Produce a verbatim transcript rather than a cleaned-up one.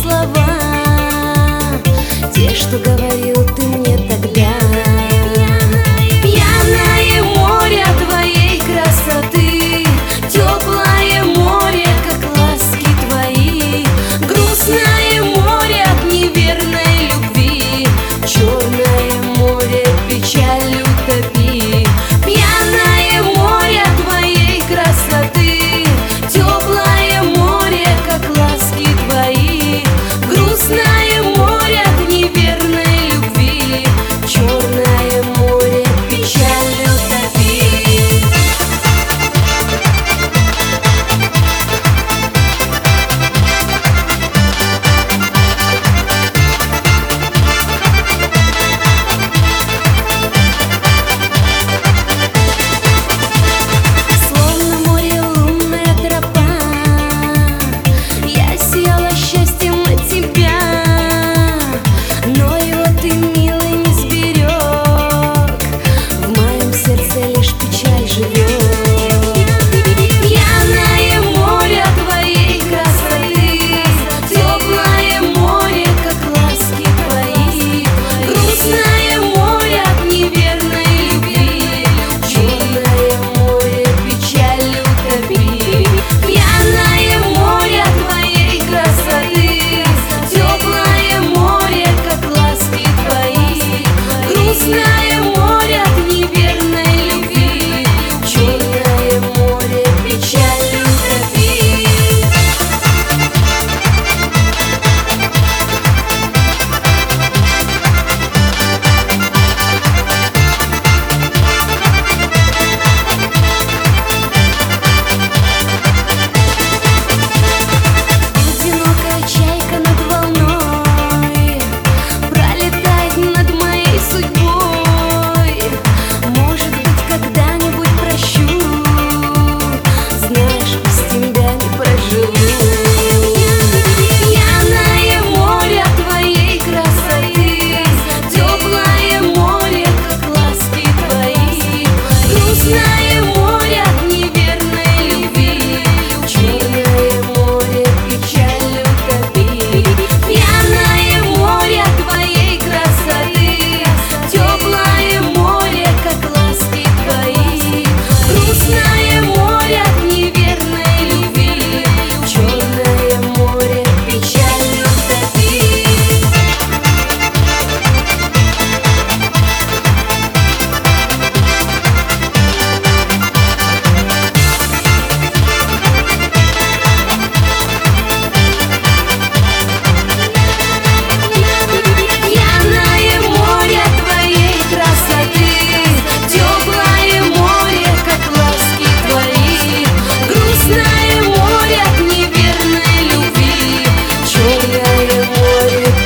слова, те, что говорил ты мне тогда. Пьяное море твоей красоты, теплое море, как ласки твои, грустное море от неверной любви, черное море печаль утопи. Пьяное море твоей красоты, теплое море, как ласки твои, грустное море от неверной любви, черное море печаль утопи. Словно море лунная тропа, я сияла счастьем от тебя, но его ты, милый, не сберег, в моем сердце лишь печаль живет. Пьяное море твоей красоты, теплое море, как ласки твои, грустное море от неверной любви, черное море печаль утопи. Пьяное море твоей красоты, теплое море, как ласки твои, грустное море от неверной любви, черное море печаль утопи. Одинокая чайка над волной пролетает над моей судьбой. Может быть, когда-нибудь прощу, знаешь, без тебя не проживу. Пьяное море твоей красоты, теплое море, как ласки твои, грустное море от неверной любви, черное море печаль утопи. Пьяное море твоей красоты, теплое море, как ласки твои, грустное море от неверной любви, черное море печаль утопи. Пьяное море твоей красоты, теплое море, как ласки твои, грустное море от неверной любви, черное море